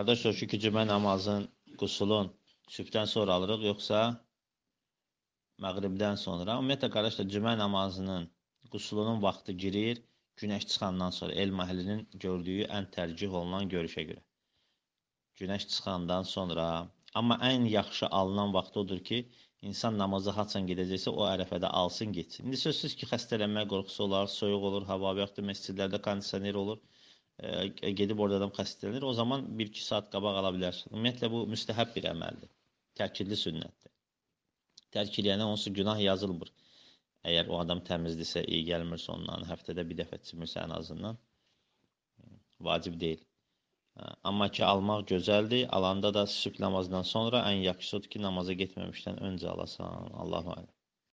Qardaş soruşur ki, cümə namazın, qusulun sübhdən sonra alırıq, yoxsa məğribdən sonra? Ümumiyyətlə, qardaşlar, cümə namazının, qusulunun vaxtı girir günəş çıxandan sonra, elm əhlinin gördüyü ən tərcih olunan görüşə görə. Günəş çıxandan sonra. Amma ən yaxşı alınan vaxt odur ki, insan namaza haçan gedəcəksə, o ərəfədə alsın, getsin. İndi sözsüz ki, xəstələnmə qorxusu olar, soyuq olur, hava və yaxud da məscidlərdə kondisioner olur. Gedib orada adam xəstələnir. O zaman 1-2 saat qabaq ala bilərsin. Ümumiyyətlə, bu müstəhəb bir əməldir. Təkidli sünnətdir. Tərk eləyənə onsuz günah yazılmır. Əgər o adam təmizdirsə, iyi gəlmirsə ondan, həftədə bir dəfə çimirsə ən azından, vacib deyil. Amma ki, almaq gözəldir. Alanda da sübh namazından sonra ən yaxşısı odur ki, namaza getməmişdən öncə alasan. Allahu aləm.